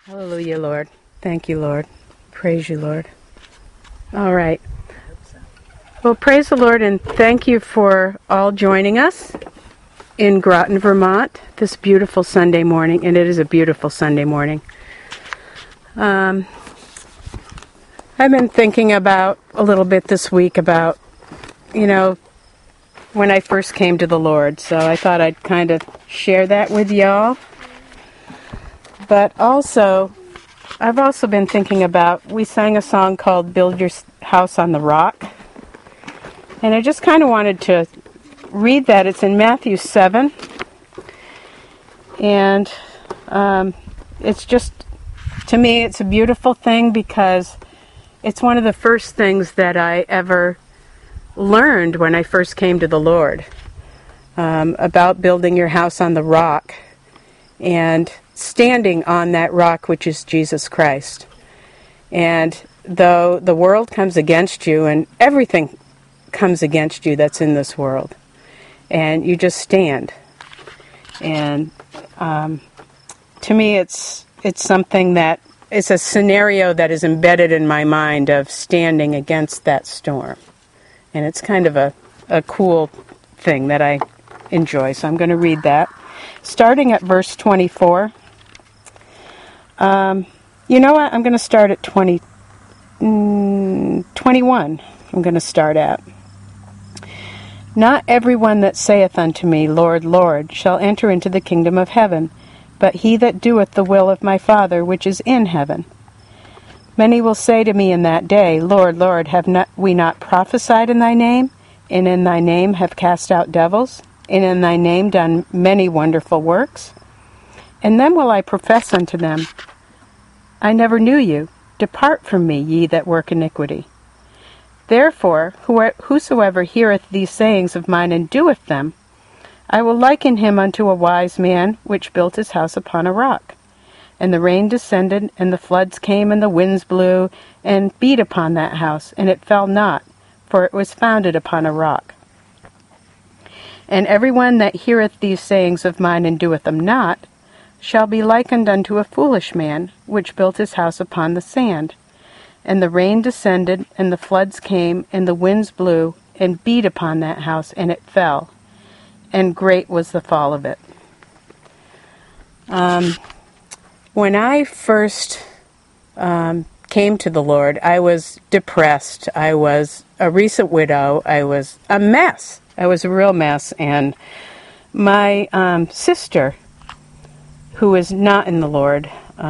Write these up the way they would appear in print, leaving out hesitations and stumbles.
Hallelujah, Lord. Thank you, Lord. Praise you, Lord. All right. Well, praise the Lord, and thank you for all joining us in Groton, Vermont, this beautiful Sunday morning, and it is a beautiful Sunday morning. I've been thinking about a little bit this week about, when I first came to the Lord, so I thought I'd kind of share that with y'all. But also, I've also been thinking about, we sang a song called Build Your House on the Rock. And I just kind of wanted to read that. It's in Matthew 7. And it's just, to me, it's a beautiful thing because it's one of the first things that I ever learned when I first came to the Lord, about building your house on the rock and standing on that rock, which is Jesus Christ. And though the world comes against you, and everything comes against you that's in this world, and you just stand. And to me, it's something that, it's a scenario that is embedded in my mind of standing against that storm. And it's kind of a cool thing that I enjoy. So I'm going to read that. Starting at verse 24. You know what? I'm going to start at 21. I'm going to start at. Not everyone that saith unto me, Lord, Lord, shall enter into the kingdom of heaven, but he that doeth the will of my Father which is in heaven. Many will say to me in that day, Lord, Lord, have we not prophesied in thy name, and in thy name have cast out devils, and in thy name done many wonderful works? And then will I profess unto them, I never knew you. Depart from me, ye that work iniquity. Therefore, whosoever heareth these sayings of mine and doeth them, I will liken him unto a wise man which built his house upon a rock. And the rain descended, and the floods came, and the winds blew, and beat upon that house, and it fell not, for it was founded upon a rock. And every one that heareth these sayings of mine and doeth them not, shall be likened unto a foolish man, which built his house upon the sand. And the rain descended, and the floods came, and the winds blew, and beat upon that house, and it fell. And great was the fall of it. When I first came to the Lord, I was depressed. I was a recent widow. I was a mess. I was a real mess. And my sister, who is not in the Lord,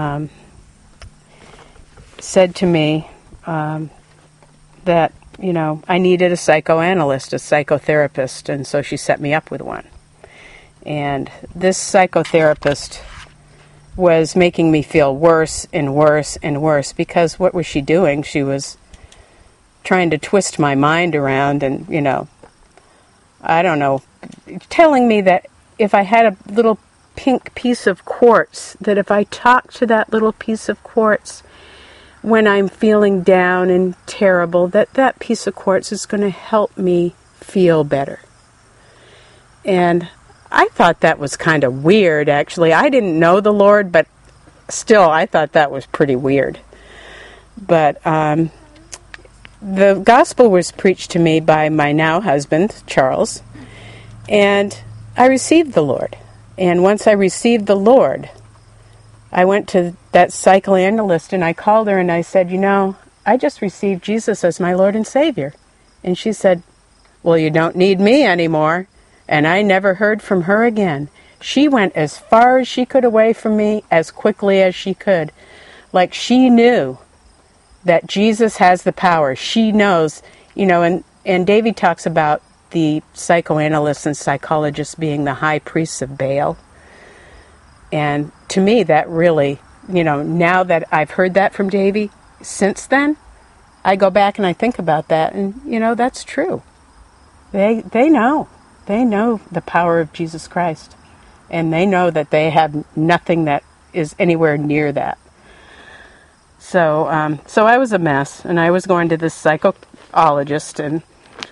said to me that, I needed a psychoanalyst, a psychotherapist, and so she set me up with one. And this psychotherapist was making me feel worse and worse and worse, because what was she doing? She was trying to twist my mind around and, I don't know, telling me that if I had a little pink piece of quartz, that if I talked to that little piece of quartz when I'm feeling down and terrible, that piece of quartz is going to help me feel better. And I thought that was kind of weird, actually. I didn't know the Lord, but still, I thought that was pretty weird. But the gospel was preached to me by my now husband, Charles, and I received the Lord. And once I received the Lord, I went to that psychoanalyst and I called her and I said, I just received Jesus as my Lord and Savior. And she said, well, you don't need me anymore. And I never heard from her again. She went as far as she could away from me as quickly as she could. Like she knew that Jesus has the power. She knows, and Davy talks about the psychoanalysts and psychologists being the high priests of Baal. And to me, that really, now that I've heard that from Davy, since then, I go back and I think about that, and, that's true. They know. They know the power of Jesus Christ, and they know that they have nothing that is anywhere near that. So I was a mess, and I was going to this psychologist, and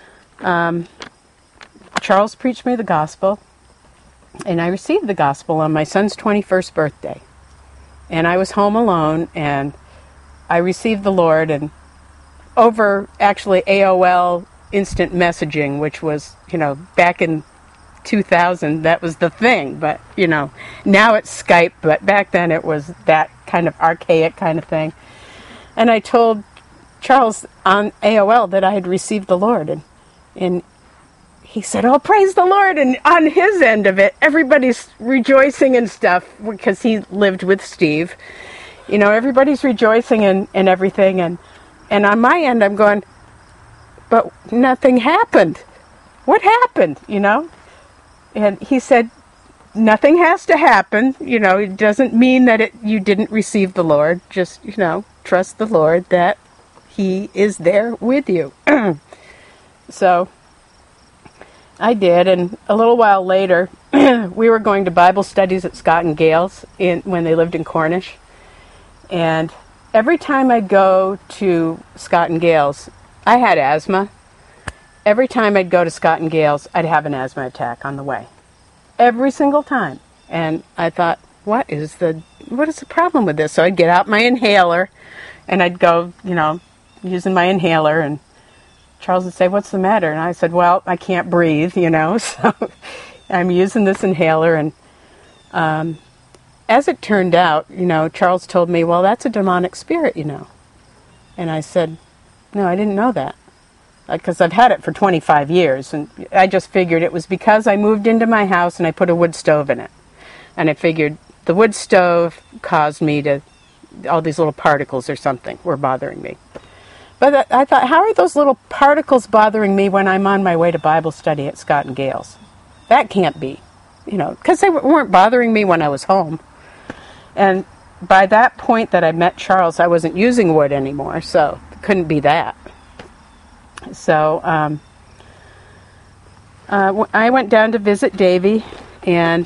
Charles preached me the gospel, and I received the gospel on my son's 21st birthday. and I was home alone, and I received the Lord, and over actually AOL instant messaging, which was, back in 2000, that was the thing. But, now it's Skype, but back then it was that kind of archaic kind of thing. And I told Charles on AOL that I had received the Lord, and he said, "Oh, praise the Lord." And on his end of it, everybody's rejoicing and stuff, because he lived with Steve. Everybody's rejoicing and everything. And on my end, I'm going, but nothing happened. What happened, And he said, nothing has to happen. It doesn't mean that you didn't receive the Lord. Just, trust the Lord that He is there with you. So I did, and a little while later, we were going to Bible studies at Scott and Gale's when they lived in Cornish. And every time I'd go to Scott and Gale's, I had asthma. Every time I'd go to Scott and Gale's, I'd have an asthma attack on the way. Every single time. And I thought, what is the problem with this? So I'd get out my inhaler, and I'd go, using my inhaler, and Charles would say, "What's the matter?" And I said, "Well, I can't breathe, so I'm using this inhaler." And as it turned out, Charles told me, "Well, that's a demonic spirit, And I said, "No, I didn't know that." Because I've had it for 25 years, and I just figured it was because I moved into my house and I put a wood stove in it. And I figured the wood stove caused me to, all these little particles or something were bothering me. But I thought, how are those little particles bothering me when I'm on my way to Bible study at Scott and Gale's? That can't be, because they weren't bothering me when I was home. And by that point that I met Charles, I wasn't using wood anymore, so it couldn't be that. So I went down to visit Davy, and,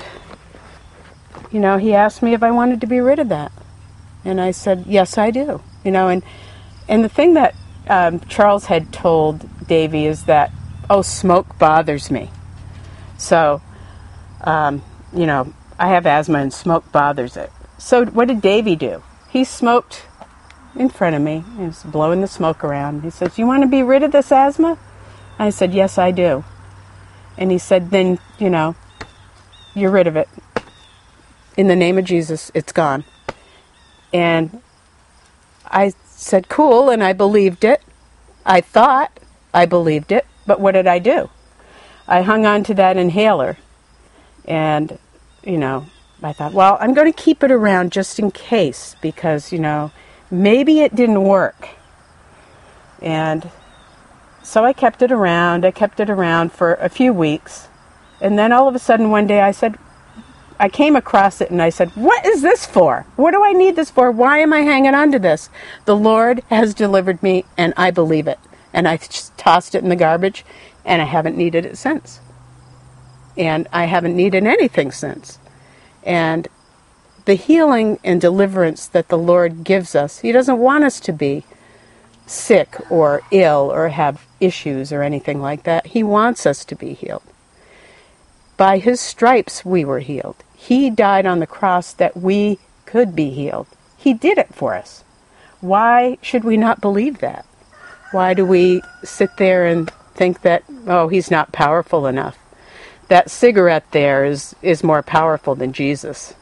he asked me if I wanted to be rid of that. And I said, yes, I do. And the thing that Charles had told Davy is that, smoke bothers me. So, I have asthma and smoke bothers it. So what did Davy do? He smoked in front of me. He was blowing the smoke around. He says, "You want to be rid of this asthma?" I said, "Yes, I do." And he said, "Then, you're rid of it. In the name of Jesus, it's gone." And I said, "Cool," and I believed it. I thought I believed it, but what did I do? I hung on to that inhaler, and, I thought, well, I'm going to keep it around just in case, because, maybe it didn't work. And so I kept it around. I kept it around for a few weeks. And then all of a sudden one day I came across it and I said, "What is this for? What do I need this for? Why am I hanging on to this? The Lord has delivered me, and I believe it." And I just tossed it in the garbage, and I haven't needed it since. And I haven't needed anything since. And the healing and deliverance that the Lord gives us, He doesn't want us to be sick or ill or have issues or anything like that. He wants us to be healed. By His stripes we were healed. He died on the cross that we could be healed. He did it for us. Why should we not believe that? Why do we sit there and think that, He's not powerful enough? That cigarette there is more powerful than Jesus,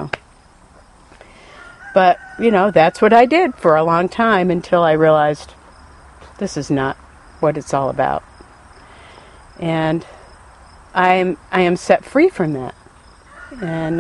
But, that's what I did for a long time until I realized this is not what it's all about. And I am set free from that. And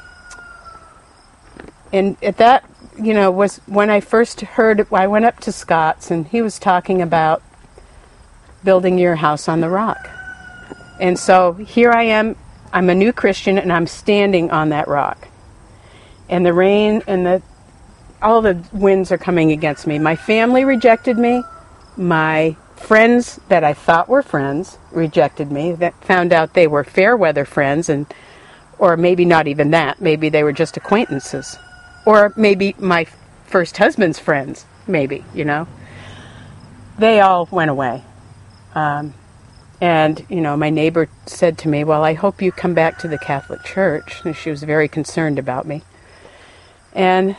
at that, was when I first heard, I went up to Scott's, and he was talking about building your house on the rock. And so here I am, I'm a new Christian, and I'm standing on that rock. And the rain and all the winds are coming against me. My family rejected me. My friends that I thought were friends rejected me. That found out they were fair weather friends, or maybe not even that. Maybe they were just acquaintances. Or maybe my first husband's friends, maybe, They all went away. And, my neighbor said to me, "Well, I hope you come back to the Catholic Church." And she was very concerned about me. And,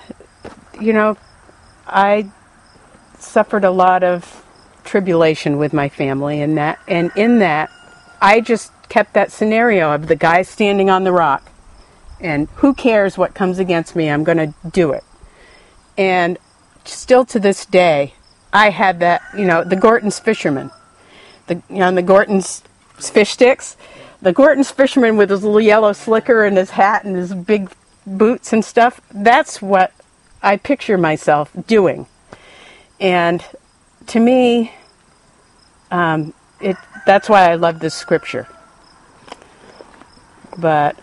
I suffered a lot of tribulation with my family, and in that, I just kept that scenario of the guy standing on the rock, and who cares what comes against me, I'm going to do it. And still to this day, I had that, the Gorton's fisherman, the Gorton's fish sticks, the Gorton's fisherman with his little yellow slicker and his hat and his big boots and stuff. That's what I picture myself doing. And to me, that's why I love this scripture. But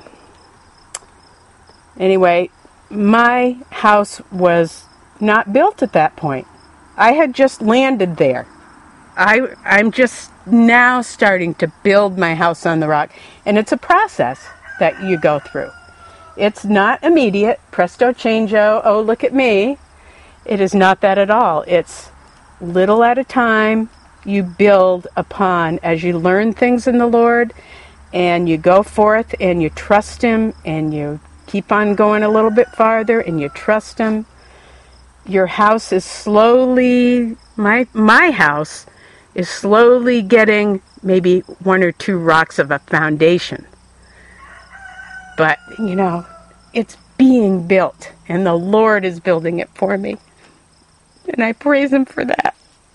anyway, my house was not built at that point. I had just landed there. I'm just now starting to build my house on the rock. And it's a process that you go through. It's not immediate, presto changeo, oh, look at me. It is not that at all. It's little at a time. You build upon as you learn things in the Lord, and you go forth and you trust Him, and you keep on going a little bit farther and you trust Him. Your house is slowly, my house is slowly getting maybe 1 or 2 rocks of a foundation. But, it's being built, and the Lord is building it for me. And I praise Him for that.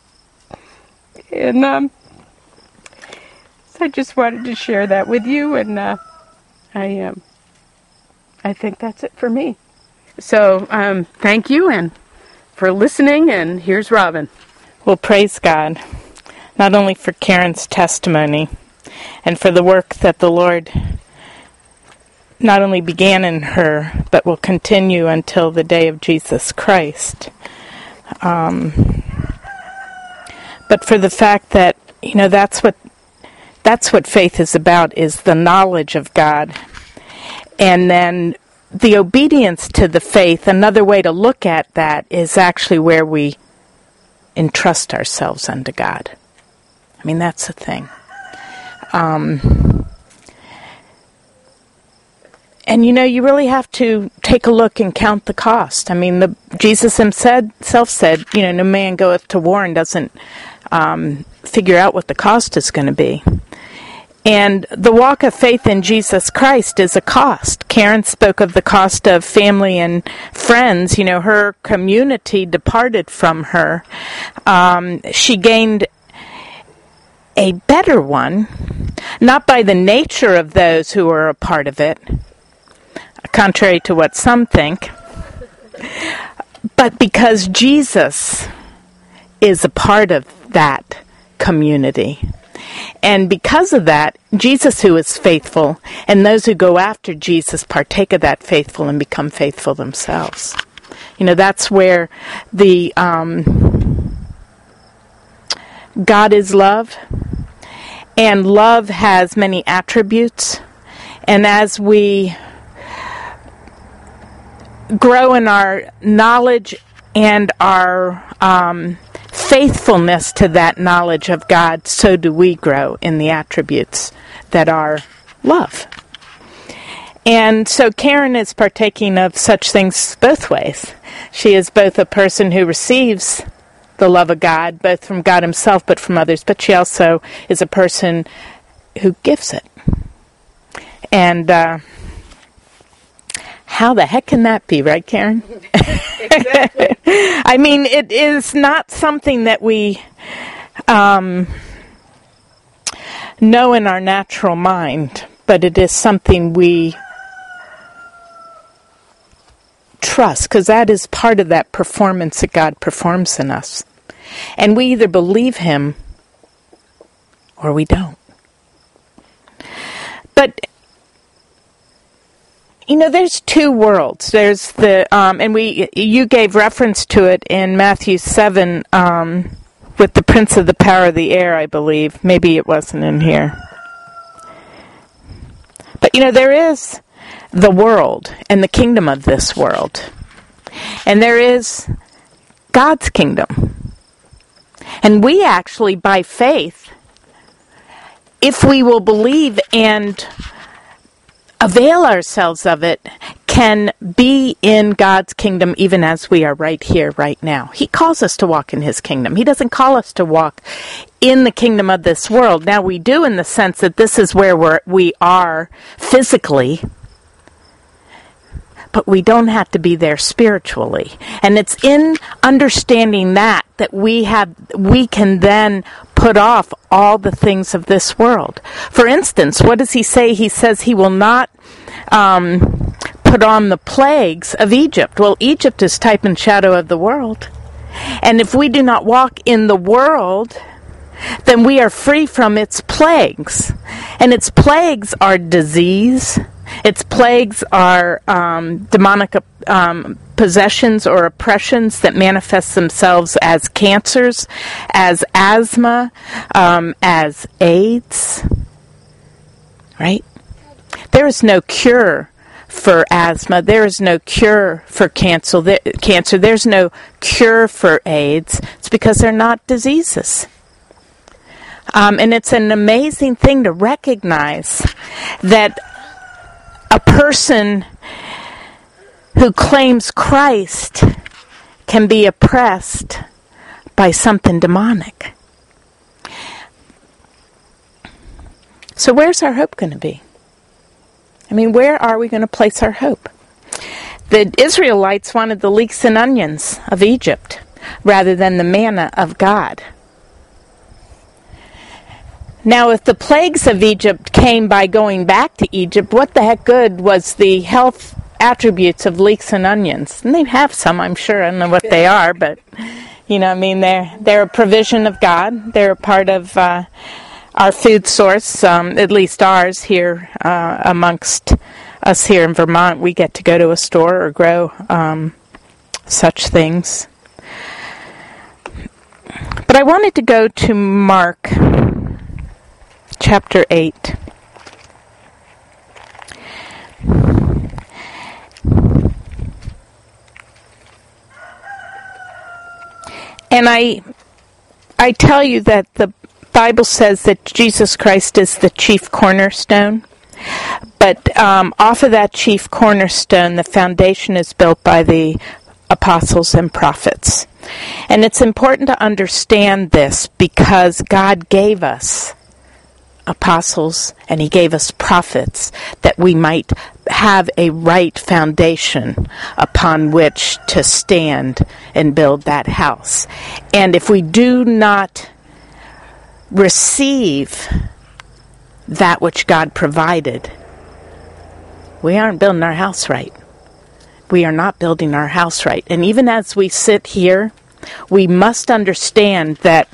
And so I just wanted to share that with you, and I think that's it for me. So thank you and for listening, and here's Robin. Well, praise God, not only for Karen's testimony and for the work that the Lord not only began in her, but will continue until the day of Jesus Christ. But for the fact that, that's what faith is about, is the knowledge of God. And then the obedience to the faith, another way to look at that is actually where we entrust ourselves unto God. I mean, that's the thing. And you really have to take a look and count the cost. I mean, Jesus himself said, no man goeth to war and doesn't figure out what the cost is going to be. And the walk of faith in Jesus Christ is a cost. Karen spoke of the cost of family and friends. Her community departed from her. She gained a better one, not by the nature of those who were a part of it, contrary to what some think, but because Jesus is a part of that community. And because of that, Jesus, who is faithful, and those who go after Jesus partake of that faithful and become faithful themselves. That's where the God is love, and love has many attributes. And as we grow in our knowledge and our faithfulness to that knowledge of God, so do we grow in the attributes that are love. And so Karen is partaking of such things both ways. She is both a person who receives the love of God, both from God himself but from others, but she also is a person who gives it. And how the heck can that be, right, Karen? Exactly. I mean, it is not something that we know in our natural mind, but it is something we trust, because that is part of that performance that God performs in us. And we either believe him or we don't. But there's two worlds. There's the and you gave reference to it in Matthew 7 with the prince of the power of the air, I believe. Maybe it wasn't in here. But there is the world and the kingdom of this world. And there is God's kingdom. And we actually, by faith, if we will believe and avail ourselves of it can be in God's kingdom even as we are right here, right now. He calls us to walk in His kingdom. He doesn't call us to walk in the kingdom of this world. Now, we do in the sense that this is where we are physically, but we don't have to be there spiritually. And it's in understanding that we can then put off all the things of this world. For instance, what does He say? He says He will not put on the plagues of Egypt. Well, Egypt is type and shadow of the world. And if we do not walk in the world, then we are free from its plagues. And its plagues are disease. Its plagues are demonic possessions or oppressions that manifest themselves as cancers, as asthma, as AIDS. Right? There is no cure for asthma. There is no cure for cancer. There's no cure for AIDS. It's because they're not diseases. And it's an amazing thing to recognize that a person who claims Christ can be oppressed by something demonic. So where's our hope going to be? I mean, where are we going to place our hope? The Israelites wanted the leeks and onions of Egypt rather than the manna of God. Now, if the plagues of Egypt came by going back to Egypt, what the heck good was the health attributes of leeks and onions? And they have some, I'm sure. I don't know what they are, but, they're a provision of God. They're a part of our food source, at least ours here amongst us here in Vermont. We get to go to a store or grow such things. But I wanted to go to Mark chapter 8. And I tell you that the Bible says that Jesus Christ is the chief cornerstone. But off of that chief cornerstone, the foundation is built by the apostles and prophets. And it's important to understand this because God gave us apostles and He gave us prophets that we might have a right foundation upon which to stand and build that house. And if we do not receive that which God provided, we aren't building our house right. We are not building our house right. And even as we sit here, we must understand that,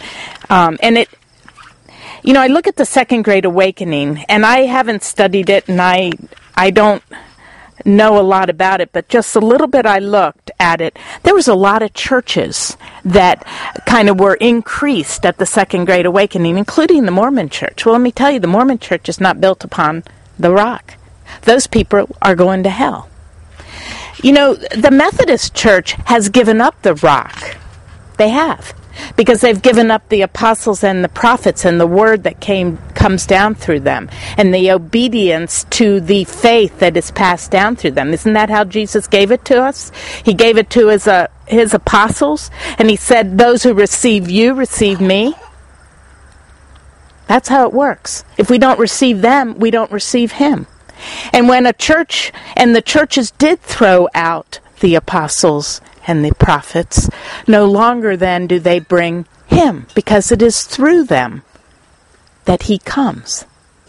I look at the Second Great Awakening, and I haven't studied it, and I don't know a lot about it, but just a little bit I looked at it. There was a lot of churches that kind of were increased at the Second Great Awakening, including the Mormon Church. Well, let me tell you, the Mormon Church is not built upon the rock. Those people are going to hell. The Methodist Church has given up the rock. They have. Because they've given up the apostles and the prophets and the word that comes down through them and the obedience to the faith that is passed down through them. Isn't that how Jesus gave it to us? He gave it to his apostles, and He said, those who receive you, receive me. That's how it works. If we don't receive them, we don't receive Him. And when a church, and the churches did throw out the apostles and the prophets, no longer then do they bring Him, because it is through them that He comes.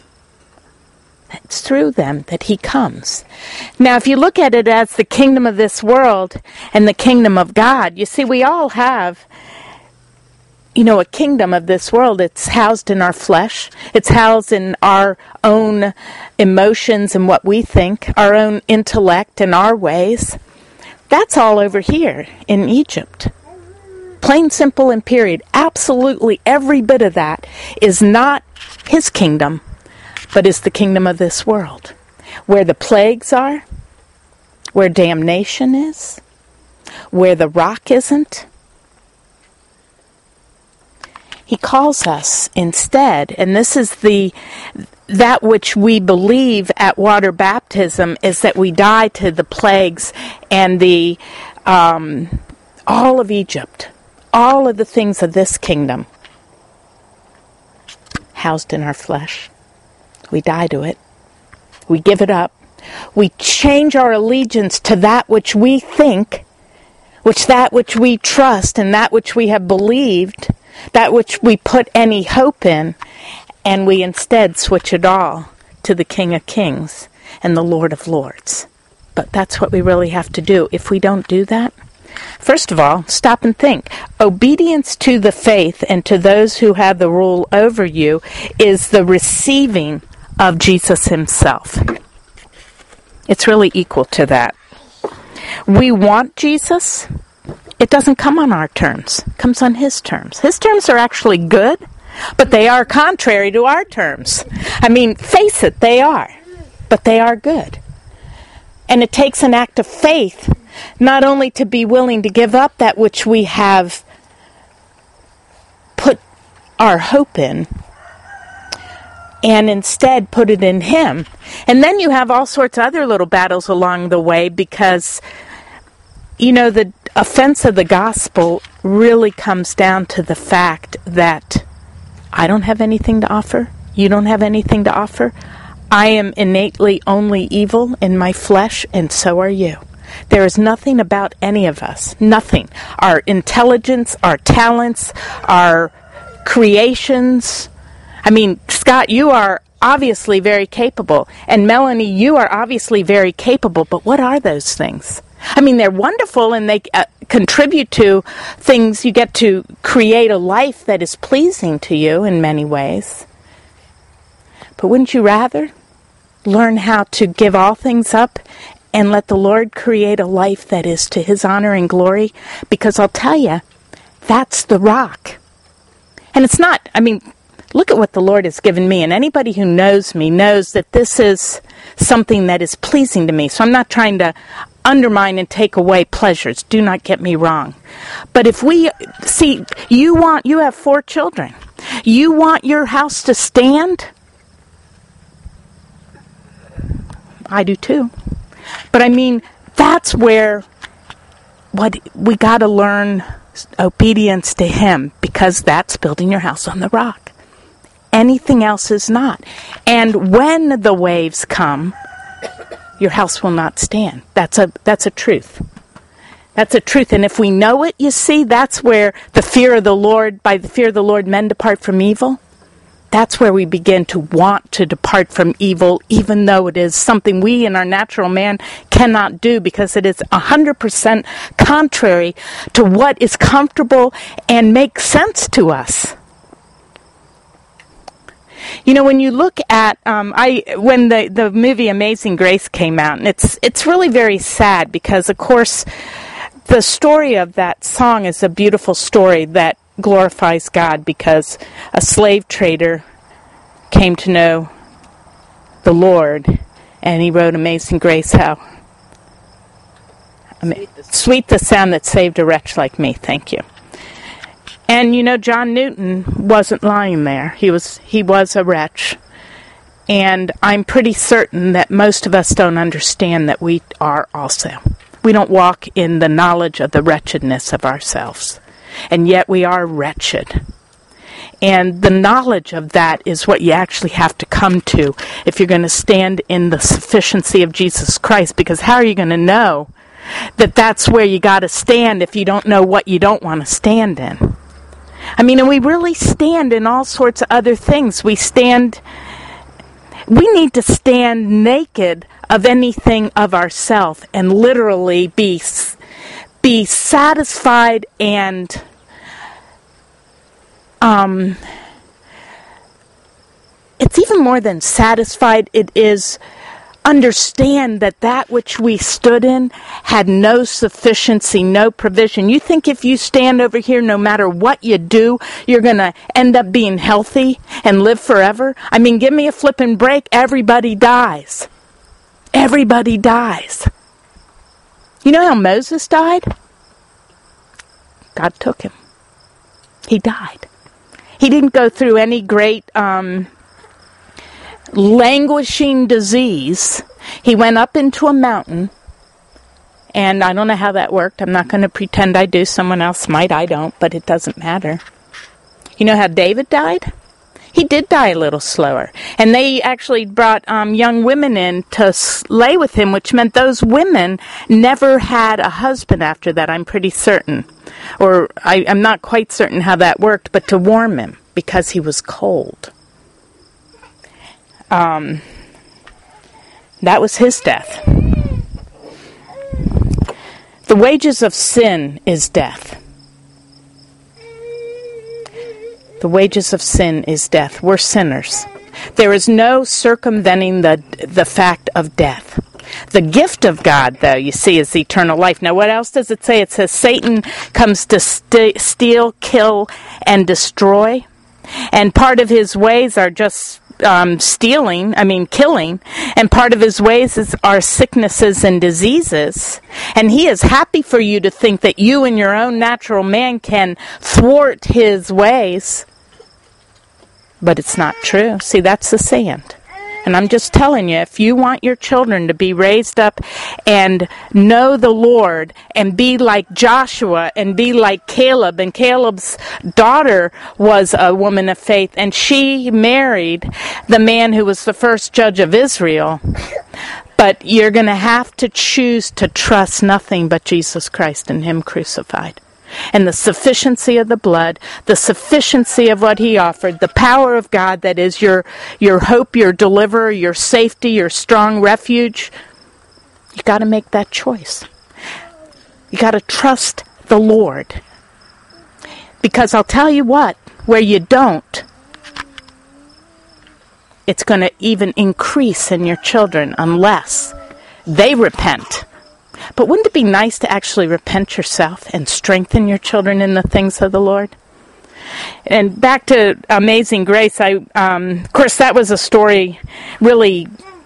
It's through them that He comes. Now, if you look at it as the kingdom of this world and the kingdom of God, you see, we all have, a kingdom of this world. It's housed in our flesh. It's housed in our own emotions and what we think, our own intellect and our ways. That's all over here in Egypt. Plain, simple, and period. Absolutely every bit of that is not His kingdom, but is the kingdom of this world. Where the plagues are, where damnation is, where the rock isn't. He calls us instead, and this is that which we believe at water baptism, is that we die to the plagues and the all of Egypt, all of the things of this kingdom, housed in our flesh. We die to it. We give it up. We change our allegiance to that which we think, that which we trust, and that which we have believed, that which we put any hope in, and we instead switch it all to the King of Kings and the Lord of Lords. But that's what we really have to do. If we don't do that, first of all, stop and think. Obedience to the faith and to those who have the rule over you is the receiving of Jesus himself. It's really equal to that. We want Jesus. It doesn't come on our terms. It comes on his terms. His terms are actually good, but they are contrary to our terms. I mean, face it, they are. But they are good. And it takes an act of faith, not only to be willing to give up that which we have put our hope in, and instead put it in him. And then you have all sorts of other little battles along the way, because, the offense of the gospel really comes down to the fact that I don't have anything to offer. You don't have anything to offer. I am innately only evil in my flesh, and so are you. There is nothing about any of us. Nothing. Our intelligence, our talents, our creations. I mean, Scott, you are obviously very capable. And Melanie, you are obviously very capable. But what are those things? I mean, they're wonderful, and they contribute to things. You get to create a life that is pleasing to you in many ways. But wouldn't you rather learn how to give all things up and let the Lord create a life that is to his honor and glory? Because I'll tell you, that's the rock. And it's not, look at what the Lord has given me. And anybody who knows me knows that this is something that is pleasing to me. So I'm not trying to undermine and take away pleasures. Do not get me wrong. But if we see, you have 4 children. You want your house to stand? I do too. But that's where what we got to learn, obedience to him, because that's building your house on the rock. Anything else is not. And when the waves come, your house will not stand. That's a truth. That's a truth. And if we know it, you see, that's where by the fear of the Lord, men depart from evil. That's where we begin to want to depart from evil, even though it is something we in our natural man cannot do, because it is 100% contrary to what is comfortable and makes sense to us. When you look at, when the movie Amazing Grace came out, and it's really very sad, because, of course, the story of that song is a beautiful story that glorifies God, because a slave trader came to know the Lord, and he wrote Amazing Grace, how sweet the sound that saved a wretch like me. Thank you. And John Newton wasn't lying there. He was a wretch. And I'm pretty certain that most of us don't understand that we are also. We don't walk in the knowledge of the wretchedness of ourselves. And yet we are wretched. And the knowledge of that is what you actually have to come to if you're going to stand in the sufficiency of Jesus Christ. Because how are you going to know that that's where you got to stand if you don't know what you don't want to stand in? And we really stand in all sorts of other things. We need to stand naked of anything of ourselves and literally be satisfied and it's even more than satisfied. It is understand that which we stood in had no sufficiency, no provision. You think if you stand over here, no matter what you do, you're going to end up being healthy and live forever? Give me a flipping break. Everybody dies. Everybody dies. You know how Moses died? God took him. He died. He didn't go through any great languishing disease. He went up into a mountain, and I don't know how that worked. I'm not going to pretend I do. Someone else might. I don't, but it doesn't matter. You know how David died? He did die a little slower. And they actually brought young women in to lay with him, which meant those women never had a husband after that, I'm pretty certain. Or I'm not quite certain how that worked, but to warm him because he was cold. That was his death. The wages of sin is death. The wages of sin is death. We're sinners. There is no circumventing the fact of death. The gift of God, though, you see, is eternal life. Now, what else does it say? It says Satan comes to steal, kill, and destroy. And part of his ways are just killing. And part of his ways are sicknesses and diseases. And he is happy for you to think that you and your own natural man can thwart his ways. But it's not true. See, that's the sand. And I'm just telling you, if you want your children to be raised up and know the Lord and be like Joshua and be like Caleb, and Caleb's daughter was a woman of faith, and she married the man who was the first judge of Israel, but you're going to have to choose to trust nothing but Jesus Christ and Him crucified. And the sufficiency of the blood, the sufficiency of what He offered, the power of God that is your hope, your deliverer, your safety, your strong refuge. You got to make that choice. You got to trust the Lord. Because I'll tell you what, where you don't, it's going to even increase in your children unless they repent. But wouldn't it be nice to actually repent yourself and strengthen your children in the things of the Lord? And back to Amazing Grace, of course, that was a story really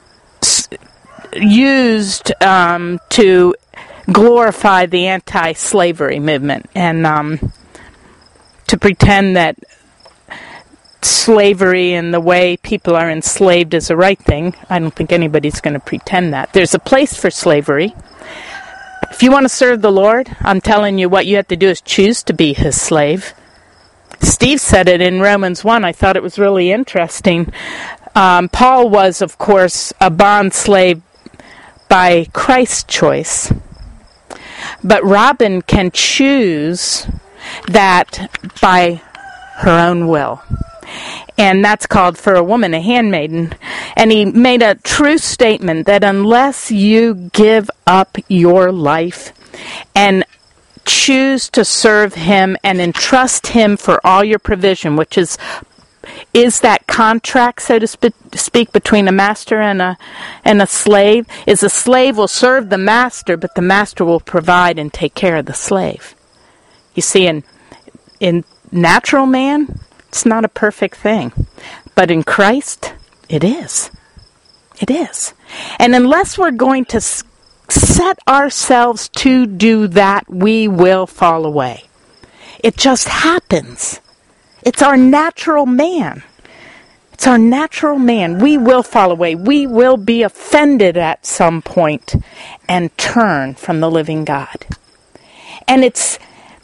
used to glorify the anti-slavery movement and to pretend that slavery and the way people are enslaved is the right thing. I don't think anybody's going to pretend that. There's a place for slavery. If you want to serve the Lord, I'm telling you what you have to do is choose to be His slave. Steve said it in Romans 1. I thought it was really interesting. Paul was, of course, a bond slave by Christ's choice. But Robin can choose that by her own will. And that's called for a woman, a handmaiden. And he made a true statement that unless you give up your life and choose to serve Him and entrust Him for all your provision, which is that contract, so to speak, between a master and a slave, is a slave will serve the master, but the master will provide and take care of the slave. You see, in natural man, it's not a perfect thing. But in Christ, it is. It is. And unless we're going to set ourselves to do that, we will fall away. It just happens. It's our natural man. It's our natural man. We will fall away. We will be offended at some point and turn from the living God. And it's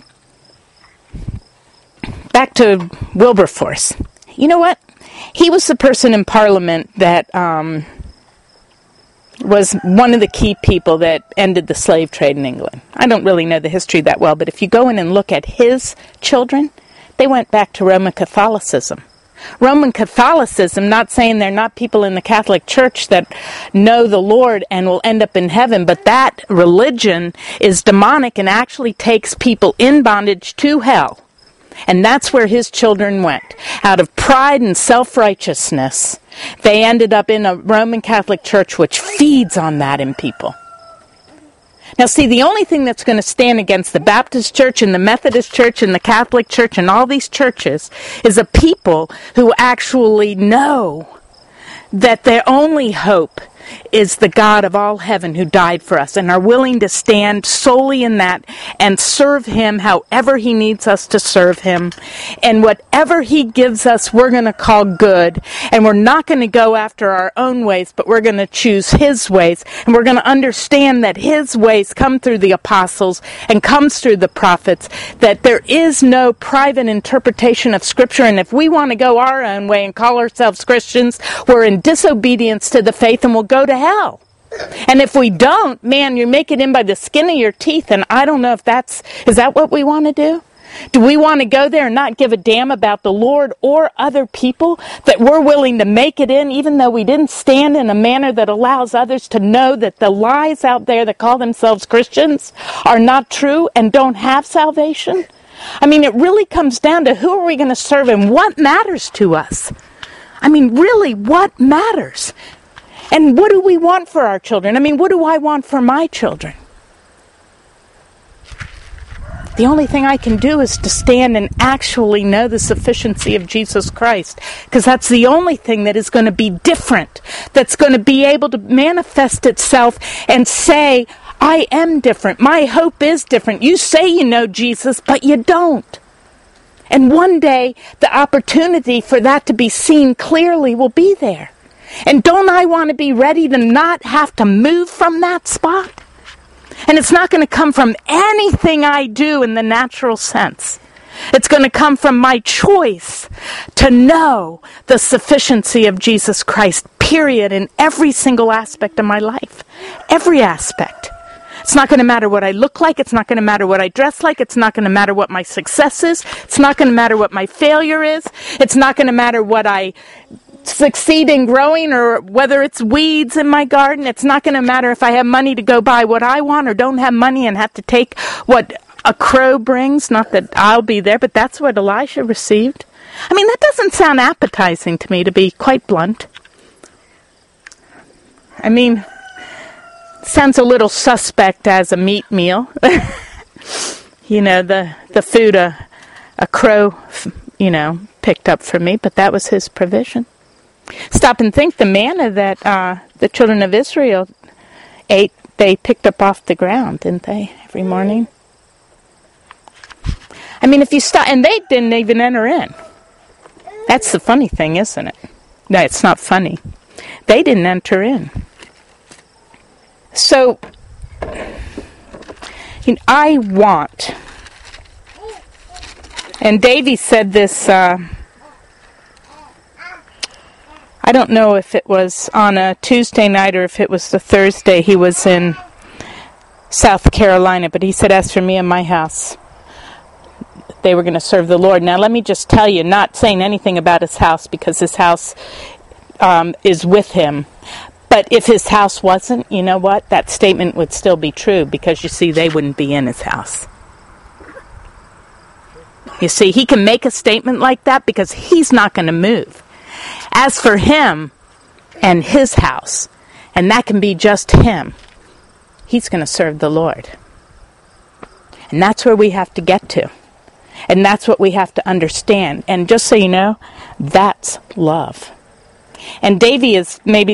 back to Wilberforce. You know what? He was the person in Parliament that was one of the key people that ended the slave trade in England. I don't really know the history that well, but if you go in and look at his children, they went back to Roman Catholicism. Roman Catholicism, not saying there are not people in the Catholic Church that know the Lord and will end up in heaven, but that religion is demonic and actually takes people in bondage to hell. And that's where his children went. Out of pride and self-righteousness, they ended up in a Roman Catholic Church which feeds on that in people. Now see, the only thing that's going to stand against the Baptist Church and the Methodist Church and the Catholic Church and all these churches is a people who actually know that their only hope is the God of all heaven who died for us, and are willing to stand solely in that and serve Him however He needs us to serve Him. And whatever He gives us, we're going to call good. And we're not going to go after our own ways, but we're going to choose His ways. And we're going to understand that His ways come through the apostles and comes through the prophets, that there is no private interpretation of Scripture. And if we want to go our own way and call ourselves Christians, we're in disobedience to the faith and we'll go to hell. And if we don't, man, you make it in by the skin of your teeth, and I don't know if is that what we want to do? Do we want to go there and not give a damn about the Lord or other people, that we're willing to make it in even though we didn't stand in a manner that allows others to know that the lies out there that call themselves Christians are not true and don't have salvation? I mean, it really comes down to who are we going to serve and what matters to us. I mean, really, what matters? And what do we want for our children? I mean, what do I want for my children? The only thing I can do is to stand and actually know the sufficiency of Jesus Christ, because that's the only thing that is going to be different, that's going to be able to manifest itself and say, I am different. My hope is different. You say you know Jesus, but you don't. And one day, the opportunity for that to be seen clearly will be there. And don't I want to be ready to not have to move from that spot? And it's not going to come from anything I do in the natural sense. It's going to come from my choice to know the sufficiency of Jesus Christ, period, in every single aspect of my life. Every aspect. It's not going to matter what I look like. It's not going to matter what I dress like. It's not going to matter what my success is. It's not going to matter what my failure is. It's not going to matter what I succeed in growing or whether it's weeds in my garden. It's not going to matter if I have money to go buy what I want or don't have money and have to take what a crow brings. Not that I'll be there, but that's what Elisha received. I mean, that doesn't sound appetizing to me, to be quite blunt. I mean, sounds a little suspect as a meat meal. You know, the food a crow, picked up for me, but that was his provision. Stop and think, the manna that the children of Israel ate, they picked up off the ground, didn't they, every morning? I mean, if you stop, and they didn't even enter in. That's the funny thing, isn't it? No, it's not funny. They didn't enter in. So, I want, and Davy said this, I don't know if it was on a Tuesday night or if it was the Thursday. He was in South Carolina, but he said, as for me and my house, they were going to serve the Lord. Now, let me just tell you, not saying anything about his house, because his house is with him. But if his house wasn't, you know what? That statement would still be true, because, you see, they wouldn't be in his house. You see, he can make a statement like that because he's not going to move. As for him and his house, and that can be just him, he's going to serve the Lord. And that's where we have to get to. And that's what we have to understand. And just so you know, that's love. And Davy is maybe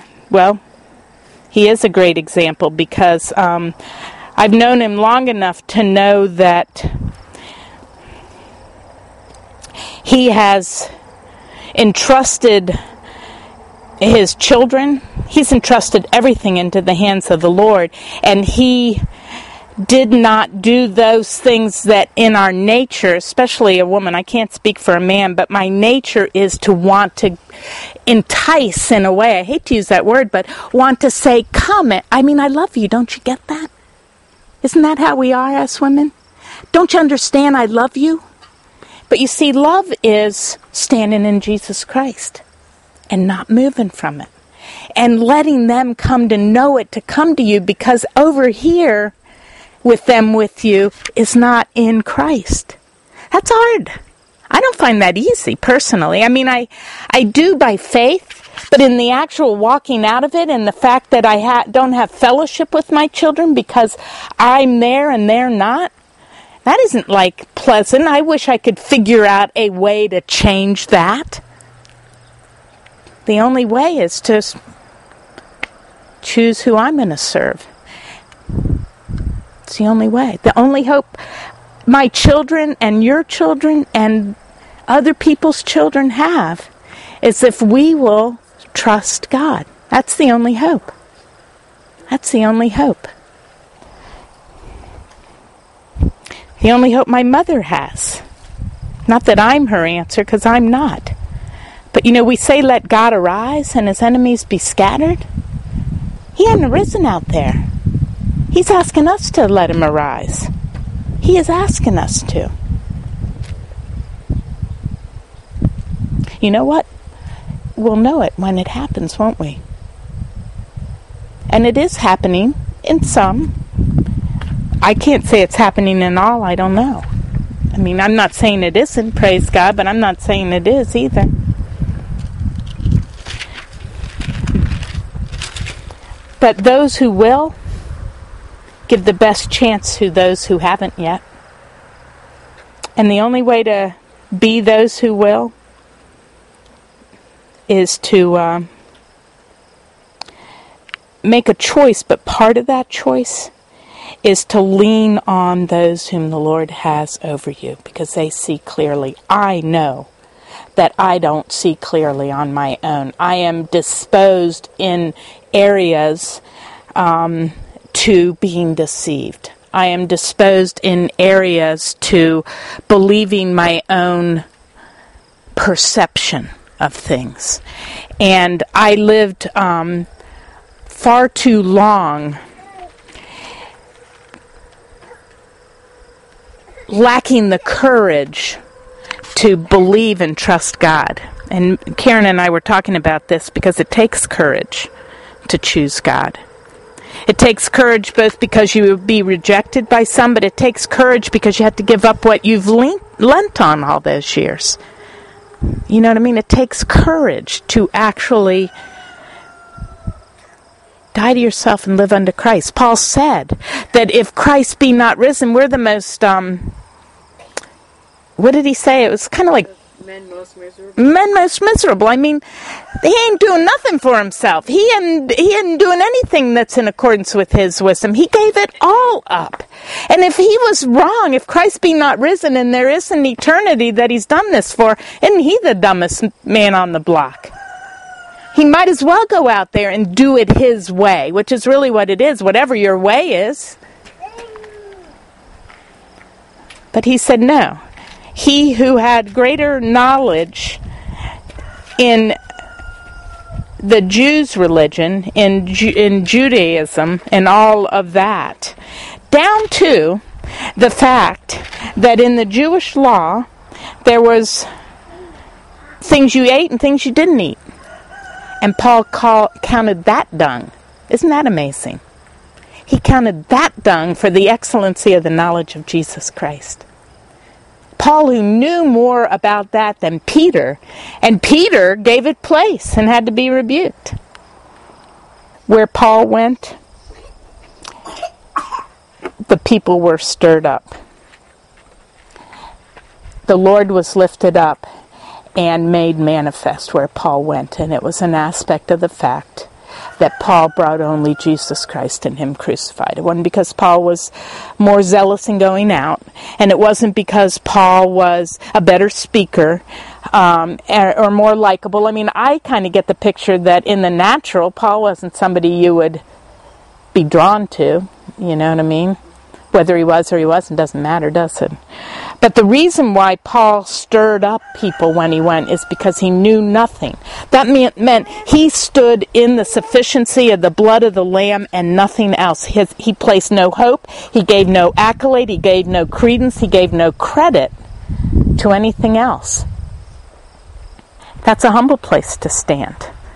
he is a great example, because I've known him long enough to know that he has entrusted his children. He's entrusted everything into the hands of the Lord. And he did not do those things that in our nature, especially a woman, I can't speak for a man, but my nature is to want to entice in a way. I hate to use that word, but want to say, come. I mean, I love you. Don't you get that? Isn't that how we are as women? Don't you understand I love you? But you see, love is standing in Jesus Christ and not moving from it. And letting them come to know it, to come to you, because over here with them with you is not in Christ. That's hard. I don't find that easy, personally. I mean, I do by faith, but in the actual walking out of it and the fact that I don't have fellowship with my children because I'm there and they're not, that isn't, pleasant. I wish I could figure out a way to change that. The only way is to choose who I'm going to serve. It's the only way. The only hope my children and your children and other people's children have is if we will trust God. That's the only hope. That's the only hope. The only hope my mother has. Not that I'm her answer, because I'm not. But we say let God arise and his enemies be scattered. He hadn't arisen out there. He's asking us to let him arise. He is asking us to. You know what? We'll know it when it happens, won't we? And it is happening in some. I can't say it's happening in all. I don't know. I mean, I'm not saying it isn't, praise God, but I'm not saying it is either. But those who will, give the best chance to those who haven't yet. And the only way to be those who will is to make a choice, but part of that choice is to lean on those whom the Lord has over you, because they see clearly. I know that I don't see clearly on my own. I am disposed in areas to being deceived. I am disposed in areas to believing my own perception of things. And I lived far too long lacking the courage to believe and trust God. And Karen and I were talking about this because it takes courage to choose God. It takes courage both because you will be rejected by some, but it takes courage because you have to give up what you've lent on all those years. You know what I mean? It takes courage to actually die to yourself and live unto Christ. Paul said that if Christ be not risen, we're the most, what did he say? It was kind of like Men most miserable. Men most miserable. I mean, he ain't doing nothing for himself. He ain't doing anything that's in accordance with his wisdom. He gave it all up. And if he was wrong, if Christ be not risen and there is an eternity that he's done this for, isn't he the dumbest man on the block? He might as well go out there and do it his way, which is really what it is, whatever your way is. But he said no. He who had greater knowledge in the Jews' religion, in Judaism, and all of that, down to the fact that in the Jewish law, there was things you ate and things you didn't eat. And Paul counted that dung. Isn't that amazing? He counted that dung for the excellency of the knowledge of Jesus Christ. Paul, who knew more about that than Peter, and Peter gave it place and had to be rebuked. Where Paul went, the people were stirred up. The Lord was lifted up and made manifest where Paul went, and it was an aspect of the fact that Paul brought only Jesus Christ and him crucified. It wasn't because Paul was more zealous in going out, and it wasn't because Paul was a better speaker or more likable. I mean, I kind of get the picture that in the natural, Paul wasn't somebody you would be drawn to, you know what I mean? Whether he was or he wasn't doesn't matter, does it? But the reason why Paul stirred up people when he went is because he knew nothing. That meant he stood in the sufficiency of the blood of the Lamb and nothing else. He placed no hope, he gave no accolade, he gave no credence, he gave no credit to anything else. That's a humble place to stand.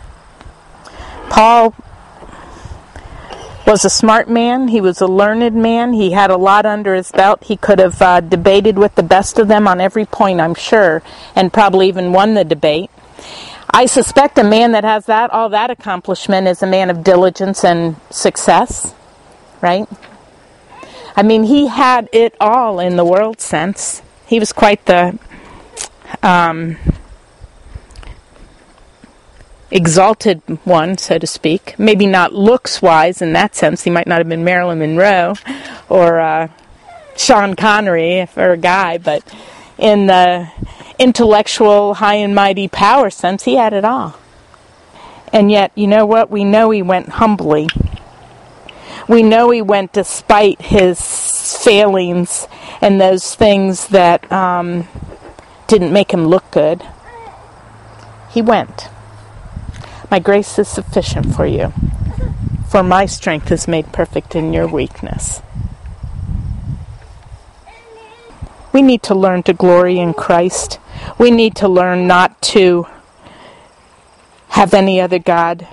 Paul was a smart man. He was a learned man. He had a lot under his belt. He could have debated with the best of them on every point, I'm sure, and probably even won the debate. I suspect a man that has all that accomplishment is a man of diligence and success, right? I mean, he had it all in the world sense. He was quite the exalted one, so to speak. Maybe not looks-wise in that sense. He might not have been Marilyn Monroe or Sean Connery for a guy, but in the intellectual, high and mighty power sense, he had it all. And yet, you know what? We know he went humbly. We know he went despite his failings and those things that didn't make him look good. He went. My grace is sufficient for you, for my strength is made perfect in your weakness. We need to learn to glory in Christ. We need to learn not to have any other God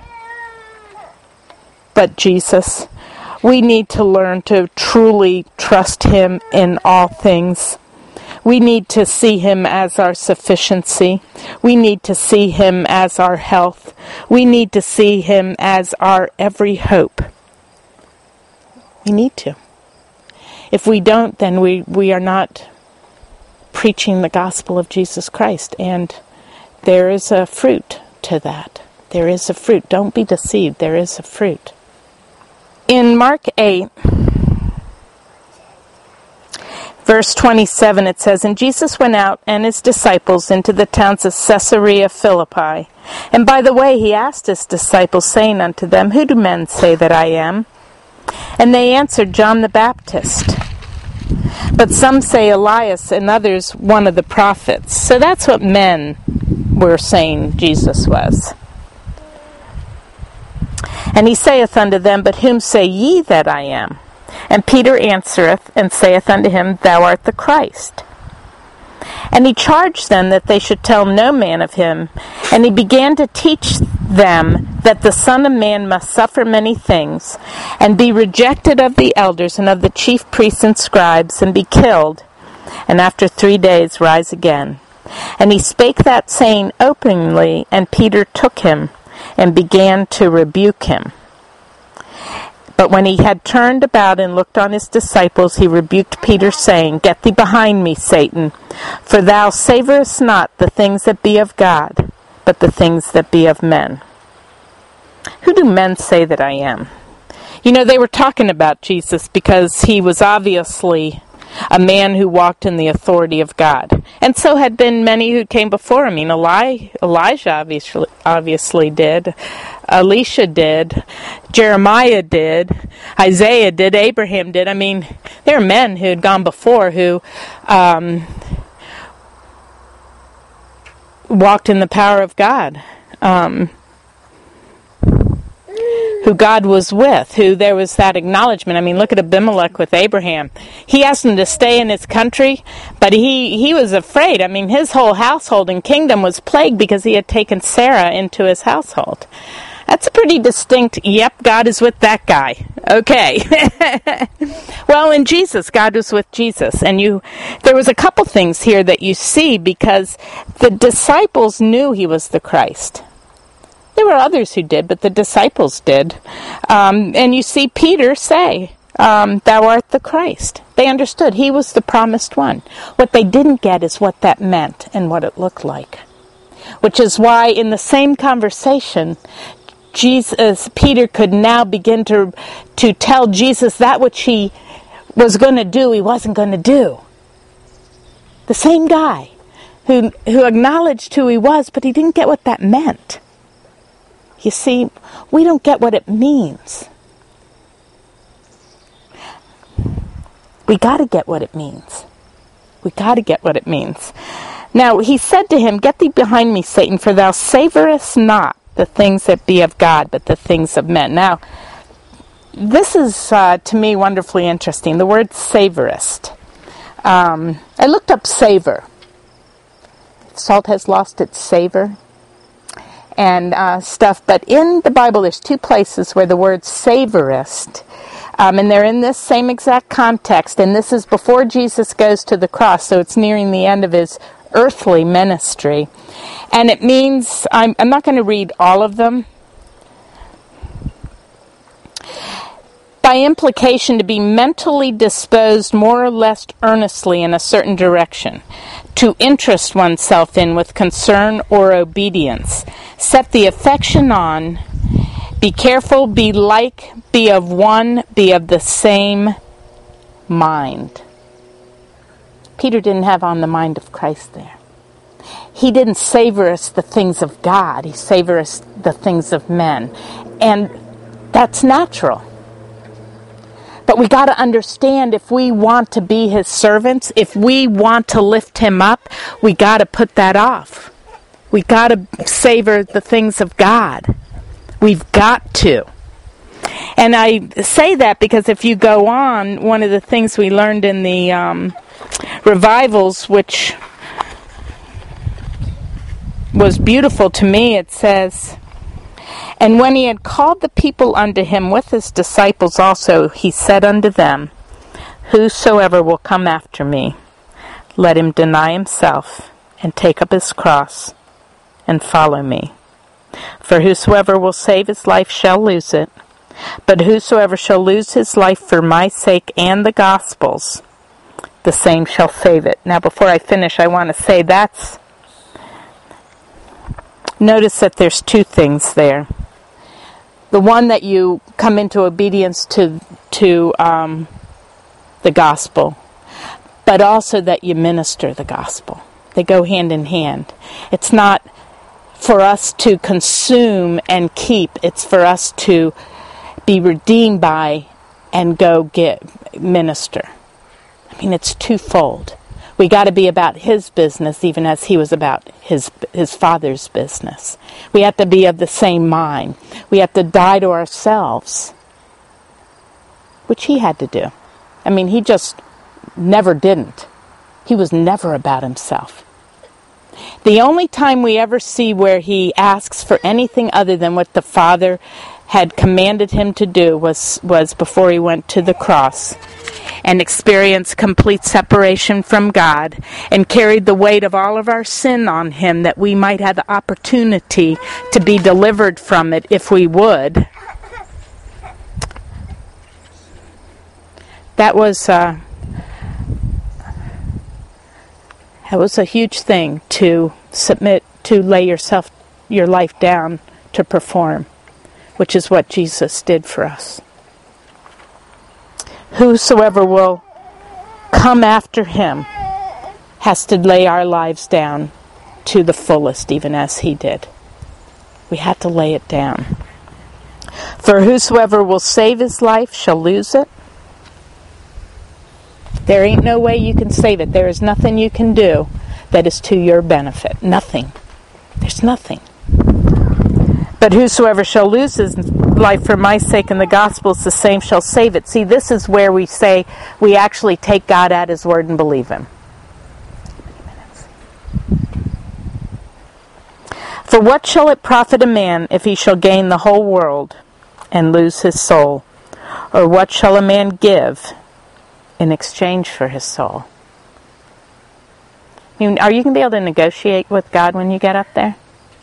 but Jesus. We need to learn to truly trust Him in all things. We need to see Him as our sufficiency. We need to see Him as our health. We need to see Him as our every hope. We need to. If we don't, then we are not preaching the gospel of Jesus Christ. And there is a fruit to that. There is a fruit. Don't be deceived. There is a fruit. In Mark 8, verse 27, it says, "And Jesus went out and his disciples into the towns of Caesarea Philippi. And by the way, he asked his disciples, saying unto them, Who do men say that I am? And they answered, John the Baptist. But some say Elias, and others one of the prophets." So that's what men were saying Jesus was. "And he saith unto them, But whom say ye that I am? And Peter answereth, and saith unto him, Thou art the Christ. And he charged them that they should tell no man of him. And he began to teach them that the Son of Man must suffer many things, and be rejected of the elders and of the chief priests and scribes, and be killed, and after 3 days rise again. And he spake that saying openly, and Peter took him, and began to rebuke him. But when he had turned about and looked on his disciples, he rebuked Peter, saying, Get thee behind me, Satan, for thou savorest not the things that be of God, but the things that be of men." Who do men say that I am? You know, they were talking about Jesus because he was obviously a man who walked in the authority of God. And so had been many who came before him. I mean, Elijah obviously did. Elisha did. Jeremiah did. Isaiah did. Abraham did. I mean, there are men who had gone before who walked in the power of God. Who God was with, who there was that acknowledgement. I mean, look at Abimelech with Abraham. He asked him to stay in his country, but he was afraid. I mean, his whole household and kingdom was plagued because he had taken Sarah into his household. That's a pretty distinct, yep, God is with that guy. Okay. Well, in Jesus, God was with Jesus. And there was a couple things here that you see because the disciples knew he was the Christ. There were others who did, but the disciples did. And you see Peter say, Thou art the Christ. They understood he was the promised one. What they didn't get is what that meant and what it looked like. Which is why in the same conversation, Peter could now begin to tell Jesus that which he was going to do, he wasn't going to do. The same guy who acknowledged who he was, but he didn't get what that meant. You see, we don't get what it means. We got to get what it means. We got to get what it means. Now, he said to him, Get thee behind me, Satan, for thou savorest not the things that be of God, but the things of men. Now, this is, to me, wonderfully interesting. The word savorest. I looked up savor. Salt has lost its savor. And stuff, but in the Bible there's two places where the word savorest, and they're in this same exact context, and this is before Jesus goes to the cross, so it's nearing the end of his earthly ministry, and it means, I'm not going to read all of them, by implication to be mentally disposed more or less earnestly in a certain direction, to interest oneself in with concern or obedience, set the affection on, be careful, be like, be of one, be of the same mind. Peter didn't have on the mind of Christ there. He didn't savor us the things of God. He savored us the things of men. And that's natural. But we got to understand, if we want to be his servants, if we want to lift him up, we got to put that off. We got to savor the things of God. We've got to. And I say that because if you go on, one of the things we learned in the revivals, which was beautiful to me, it says, "And when he had called the people unto him with his disciples also, he said unto them, Whosoever will come after me, let him deny himself, and take up his cross, and follow me. For whosoever will save his life shall lose it, but whosoever shall lose his life for my sake and the gospel's, the same shall save it." Now before I finish, I want to say notice that there's two things there. The one, that you come into obedience to the gospel, but also that you minister the gospel. They go hand in hand. It's not for us to consume and keep. It's for us to be redeemed by and go minister. I mean, it's twofold. We got to be about his business, even as he was about his Father's business. We have to be of the same mind. We have to die to ourselves, which he had to do. I mean, he just never didn't. He was never about himself. The only time we ever see where he asks for anything other than what the Father had commanded him to do was before he went to the cross and experienced complete separation from God and carried the weight of all of our sin on him, that we might have the opportunity to be delivered from it if we would. That was a huge thing to submit, to lay your life down to perform, which is what Jesus did for us. Whosoever will come after him has to lay our lives down to the fullest, even as he did. We have to lay it down. For whosoever will save his life shall lose it. There ain't no way you can save it. There is nothing you can do that is to your benefit. Nothing. There's nothing. But whosoever shall lose his life for my sake and the gospel's, the same shall save it. See, this is where we say we actually take God at his word and believe him. For what shall it profit a man if he shall gain the whole world and lose his soul? Or what shall a man give in exchange for his soul? I mean, are you going to be able to negotiate with God when you get up there?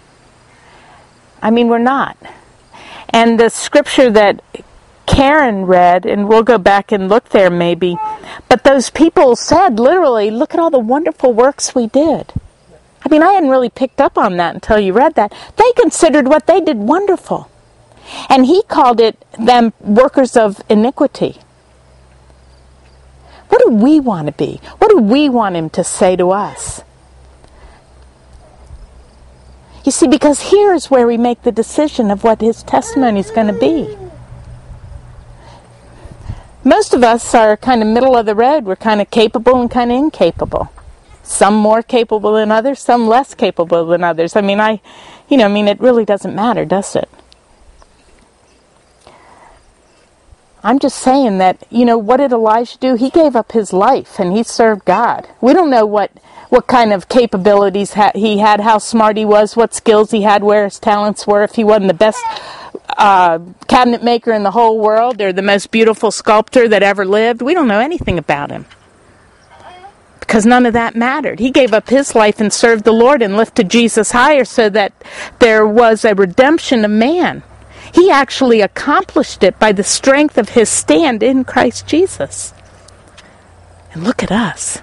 I mean, we're not. And the scripture that Karen read, and we'll go back and look there maybe, but those people said, literally, look at all the wonderful works we did. I mean, I hadn't really picked up on that until you read that. They considered what they did wonderful. And he called them workers of iniquity. What do we want to be? What do we want him to say to us? You see, because here is where we make the decision of what his testimony is going to be. Most of us are kind of middle of the road. We're kind of capable and kind of incapable. Some more capable than others, some less capable than others. I mean, it really doesn't matter, does it? I'm just saying that, what did Elijah do? He gave up his life and he served God. We don't know what kind of capabilities he had, how smart he was, what skills he had, where his talents were, if he wasn't the best cabinet maker in the whole world or the most beautiful sculptor that ever lived. We don't know anything about him because none of that mattered. He gave up his life and served the Lord and lifted Jesus higher so that there was a redemption of man. He actually accomplished it by the strength of his stand in Christ Jesus. And look at us.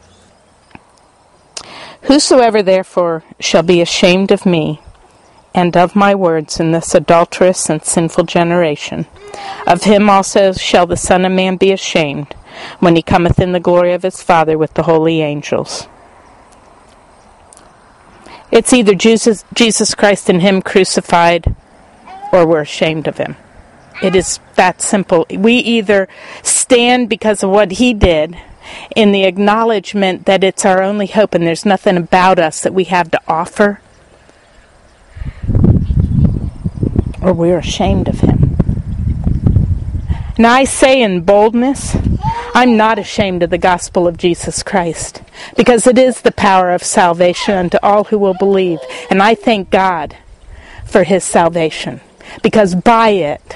Whosoever therefore shall be ashamed of me and of my words in this adulterous and sinful generation, of him also shall the Son of Man be ashamed, when he cometh in the glory of his Father with the holy angels. It's either Jesus Christ and him crucified, or we're ashamed of him. It is that simple. We either stand because of what he did, in the acknowledgement that it's our only hope and there's nothing about us that we have to offer, or we're ashamed of him. Now I say in boldness, I'm not ashamed of the gospel of Jesus Christ, because it is the power of salvation unto all who will believe. And I thank God for his salvation, because by it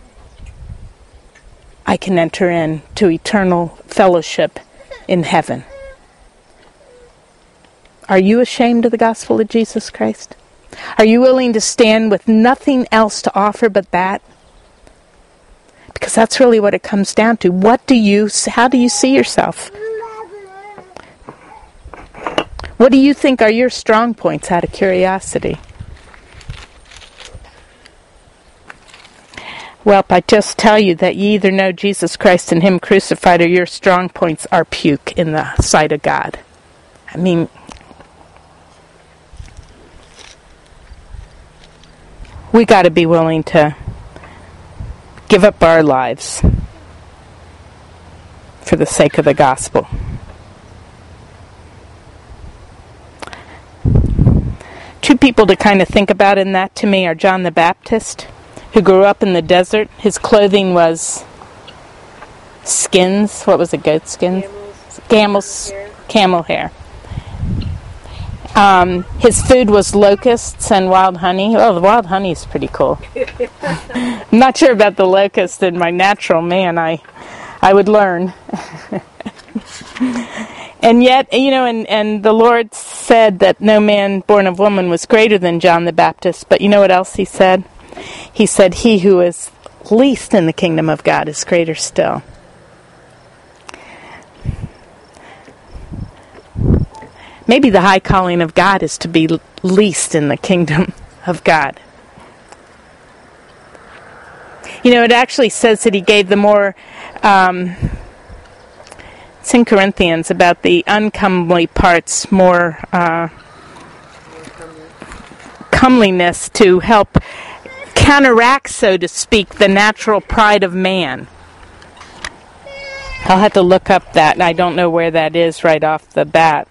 I can enter into eternal fellowship in heaven. Are you ashamed of the gospel of Jesus Christ? Are you willing to stand with nothing else to offer but that? Because that's really what it comes down to. How do you see yourself? What do you think are your strong points, out of curiosity? Well, I just tell you that you either know Jesus Christ and him crucified, or your strong points are puke in the sight of God. I mean, we got to be willing to give up our lives for the sake of the gospel. Two people to kind of think about in that to me are John the Baptist, who grew up in the desert. His clothing was skins. What was it? Goat skins? Camel hair. His food was locusts and wild honey. Oh, the wild honey is pretty cool. I'm not sure about the locust in my natural man. I would learn. And yet, and the Lord said that no man born of woman was greater than John the Baptist. But you know what else he said? He said, he who is least in the kingdom of God is greater still. Maybe the high calling of God is to be least in the kingdom of God. It actually says that he gave the more, it's in Corinthians, about the uncomely parts more comeliness to help counteract, so to speak, the natural pride of man. I'll have to look up that, and I don't know where that is right off the bat.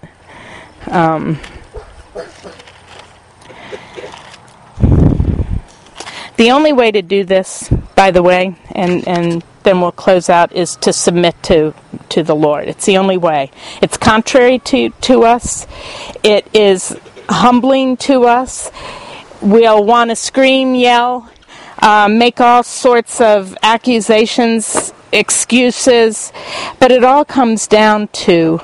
The only way to do this, by the way, and then we'll close out, is to submit to the Lord. It's the only way. It's contrary to us. It is humbling to us. We'll want to scream, yell, make all sorts of accusations, excuses, but it all comes down to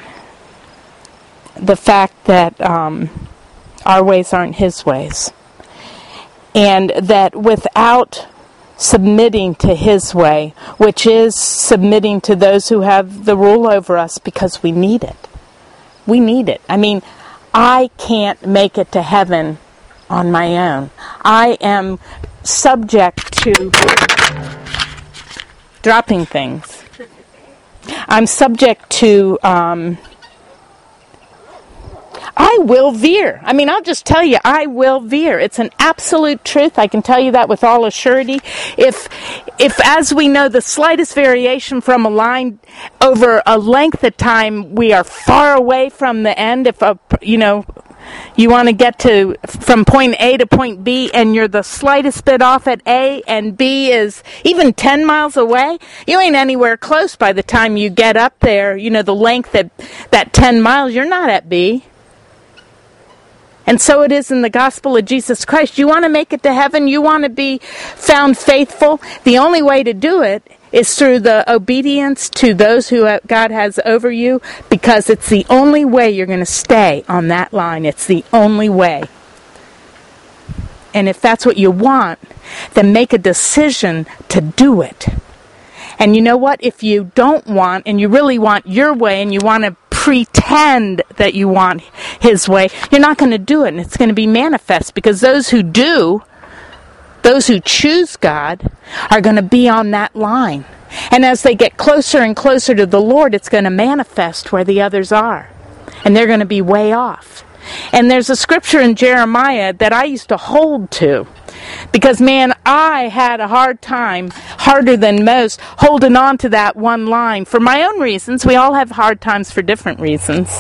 the fact that our ways aren't his ways. And that without submitting to his way, which is submitting to those who have the rule over us, because we need it. We need it. I mean, I can't make it to heaven on my own. I am subject to dropping things. I'm subject to I will veer. I mean, I'll just tell you, I will veer. It's an absolute truth. I can tell you that with all assurity. If as we know, the slightest variation from a line over a length of time, we are far away from the end. If you want to get from point A to point B, and you're the slightest bit off at A, and B is even 10 miles away, you ain't anywhere close by the time you get up there. The length that 10 miles, you're not at B. And so it is in the gospel of Jesus Christ. You want to make it to heaven? You want to be found faithful? The only way to do it is through the obedience to those who God has over you, because it's the only way you're going to stay on that line. It's the only way. And if that's what you want, then make a decision to do it. And you know what? If you don't want, and you really want your way, and you want to pretend that you want his way, you're not going to do it, and it's going to be manifest, because those who do, those who choose God, are going to be on that line. And as they get closer and closer to the Lord, it's going to manifest where the others are. And they're going to be way off. And there's a scripture in Jeremiah that I used to hold to. Because, man, I had a hard time, harder than most, holding on to that one line. For my own reasons. We all have hard times for different reasons.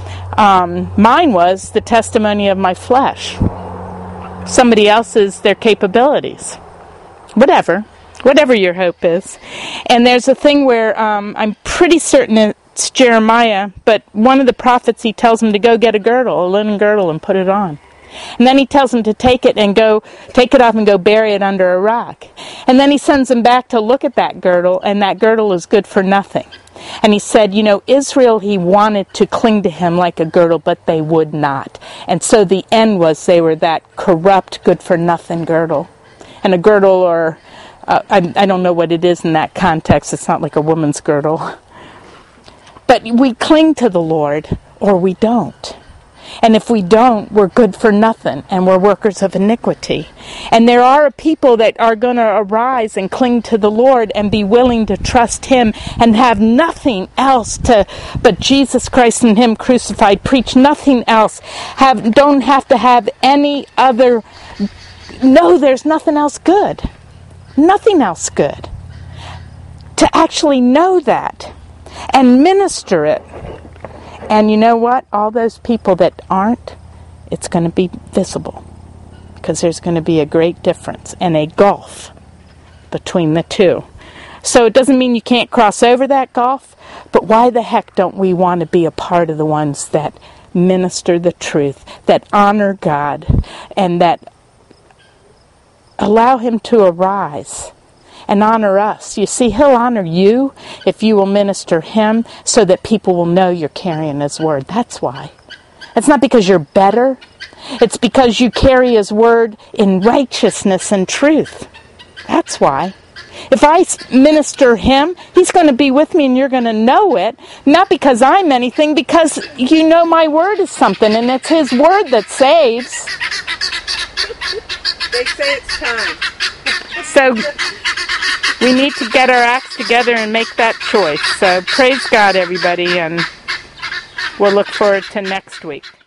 Mine was the testimony of my flesh. Somebody else's, their capabilities. Whatever your hope is. And there's a thing where I'm pretty certain it's Jeremiah, but one of the prophets, he tells him to go get a linen girdle, and put it on. And then he tells him to take it off and go bury it under a rock. And then he sends him back to look at that girdle, and that girdle is good for nothing. And he said, Israel, he wanted to cling to him like a girdle, but they would not. And so the end was they were that corrupt, good-for-nothing girdle. And a girdle, or I don't know what it is in that context. It's not like a woman's girdle. But we cling to the Lord, or we don't. And if we don't, we're good for nothing, and we're workers of iniquity. And there are people that are going to arise and cling to the Lord and be willing to trust Him and have nothing else but Jesus Christ and Him crucified. Preach nothing else. Don't have to have any other. No, there's nothing else good. Nothing else good. To actually know that and minister it. And you know what? All those people that aren't, it's going to be visible. Because there's going to be a great difference and a gulf between the two. So it doesn't mean you can't cross over that gulf, but why the heck don't we want to be a part of the ones that minister the truth, that honor God, and that allow Him to arise and honor us. You see, He'll honor you if you will minister Him so that people will know you're carrying His word. That's why. It's not because you're better. It's because you carry His word in righteousness and truth. That's why. If I minister Him, He's going to be with me and you're going to know it. Not because I'm anything, because you know my word is something, and it's His word that saves. They say it's time. So we need to get our acts together and make that choice. So praise God, everybody, and we'll look forward to next week.